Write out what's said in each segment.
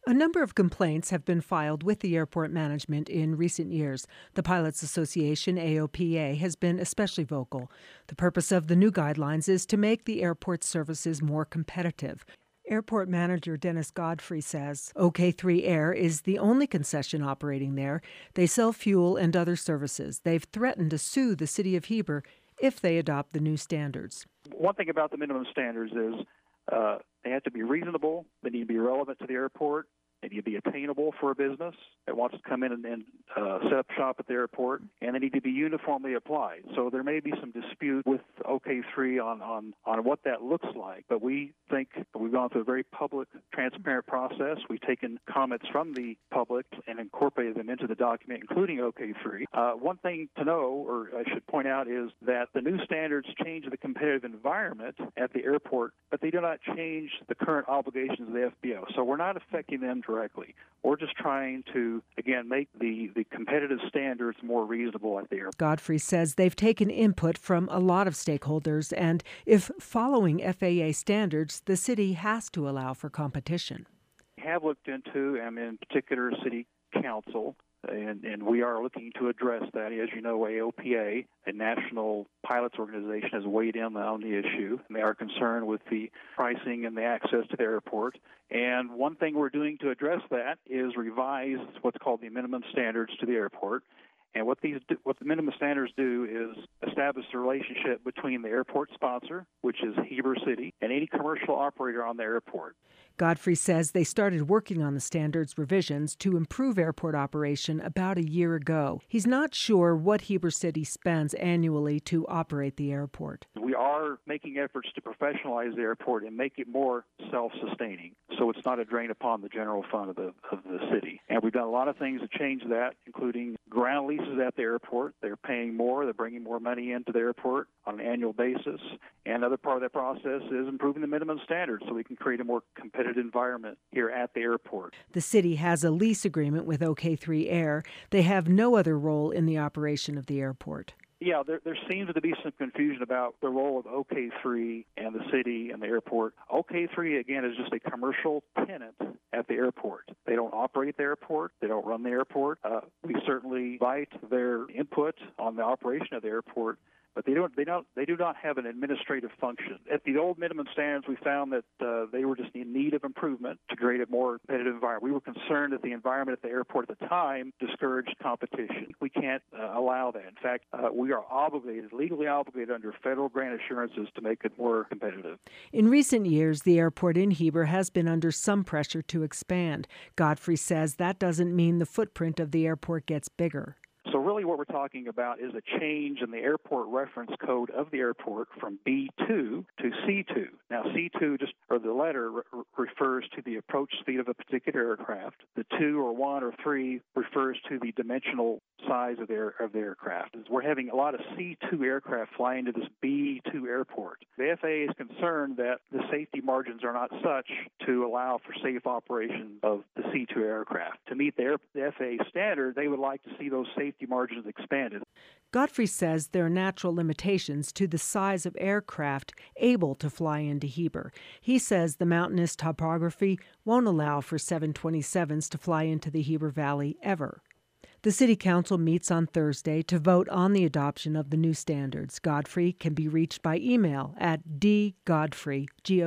A number of complaints have been filed with the airport management in recent years. The Pilots Association, AOPA, has been especially vocal. The purpose of the new guidelines is to make the airport services more competitive. Airport manager Dennis Godfrey says OK3 Air is the only concession operating there. They sell fuel and other services. They've threatened to sue the city of Heber if they adopt the new standards. One thing about the minimum standards is they have to be reasonable. They need to be relevant to the airport. They need to be attainable for a business that wants to come in and set up shop at the airport, and they need to be uniformly applied. So there may be some dispute with OK3 on what that looks like, but we think we've gone through a very public, transparent process. We've taken comments from the public and incorporated them into the document, including OK3. One thing to know, or I should point out, is that the new standards change the competitive environment at the airport, but they do not change the current obligations of the FBO. So we're not affecting them directly. We're just trying to, again, make the competitive standards more reasonable at the airport. Godfrey says they've taken input from a lot of stakeholders, and if following FAA standards, the city has to allow for competition. We have looked into, and in particular, City Council, and we are looking to address that. As you know, AOPA, a national pilots organization, has weighed in on the issue, and they are concerned with the pricing and the access to the airport. And one thing we're doing to address that is revise what's called the minimum standards to the airport. And what the minimum standards do is establish the relationship between the airport sponsor, which is Heber City, and any commercial operator on the airport. Godfrey says they started working on the standards revisions to improve airport operation about a year ago. He's not sure what Heber City spends annually to operate the airport. We are making efforts to professionalize the airport and make it more self-sustaining, so it's not a drain upon the general fund of the city. And we've done a lot of things to change that, including ground leases at the airport. They're paying more. They're bringing more money into the airport on an annual basis. And another part of that process is improving the minimum standards so we can create a more competitive environment here at the airport. The city has a lease agreement with OK3 Air. They have no other role in the operation of the airport. Yeah, there seems to be some confusion about the role of OK3 and the city and the airport. OK3, again, is just a commercial tenant at the airport. They don't operate the airport. They don't run the airport. We certainly invite their input on the operation of the airport, but they do not have an administrative function. At the old minimum standards, we found that they were just in need of improvement to create a more competitive environment. We were concerned that the environment at the airport at the time discouraged competition. We can't allow that. In fact, we are legally obligated under federal grant assurances to make it more competitive. In recent years, the airport in Heber has been under some pressure to expand. Godfrey says that doesn't mean the footprint of the airport gets bigger. So really what we're talking about is a change in the airport reference code of the airport from B2 to C2. Now, C2, the letter refers to the approach speed of a particular aircraft. The 2 or 1 or 3 refers to the dimensional size of the aircraft. We're having a lot of C2 aircraft fly into this B2 airport. The FAA is concerned that the safety margins are not such to allow for safe operation of the C2 aircraft. To meet the FAA standard, they would like to see those safety margins expanded. Godfrey says there are natural limitations to the size of aircraft able to fly into Heber. He says the mountainous topography won't allow for 727s to fly into the Heber Valley ever. The City Council meets on Thursday to vote on the adoption of the new standards. Godfrey can be reached by email at dgodfrey,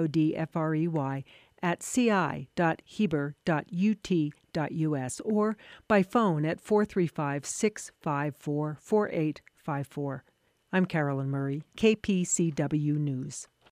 Godfrey, at ci.heber.ut.us or by phone at 435-654-4854. I'm Carolyn Murray, KPCW News.